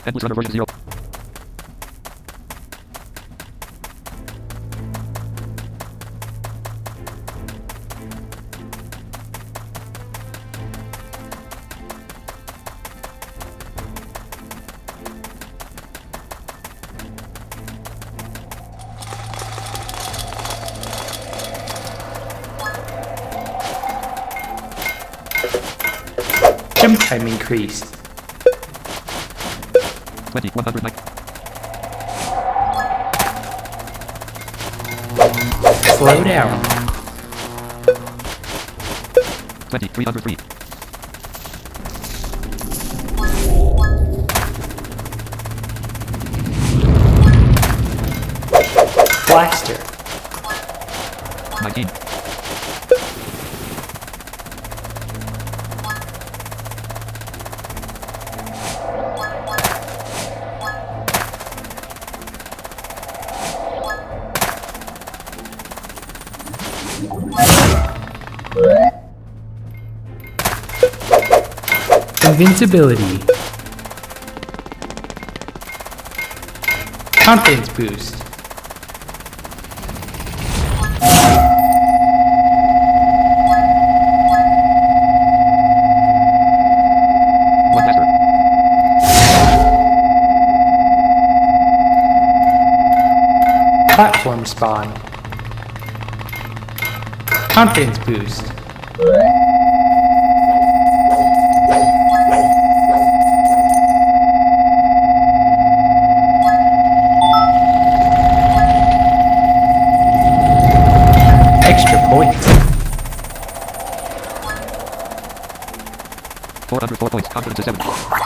Endless runner version 0. Jump time increased. 20, 109. Slow down. 20, 303. Blaster. 19. Invincibility. Confidence boost. One master. Platform spawn. Confidence boost. Extra points. 404 points. Confidence is 7.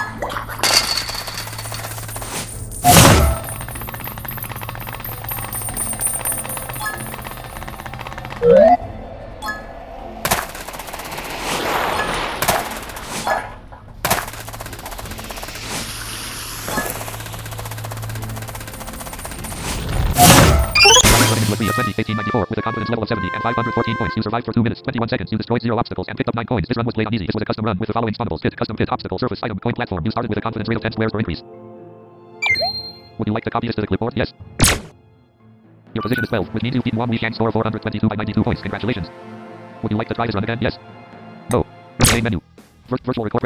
Running into a 3 of 20, 1894, with a confidence level of 70 and 514 points. You survived for 2 minutes, 21 seconds. You destroyed 0 obstacles and picked up 9 coins. This run was played on easy. This was a custom run with the following spawnables: pit, custom pit, obstacle, surface, item, coin platform. You started with a confidence rate of 10 squares per increase. Would you like to copy this to the clipboard? Yes. Your position is 12, which means you've beaten Wong Wei Shang score 422 by 92 points. Congratulations. Would you like to try this run again? Yes. No. Main menu. Virtual record.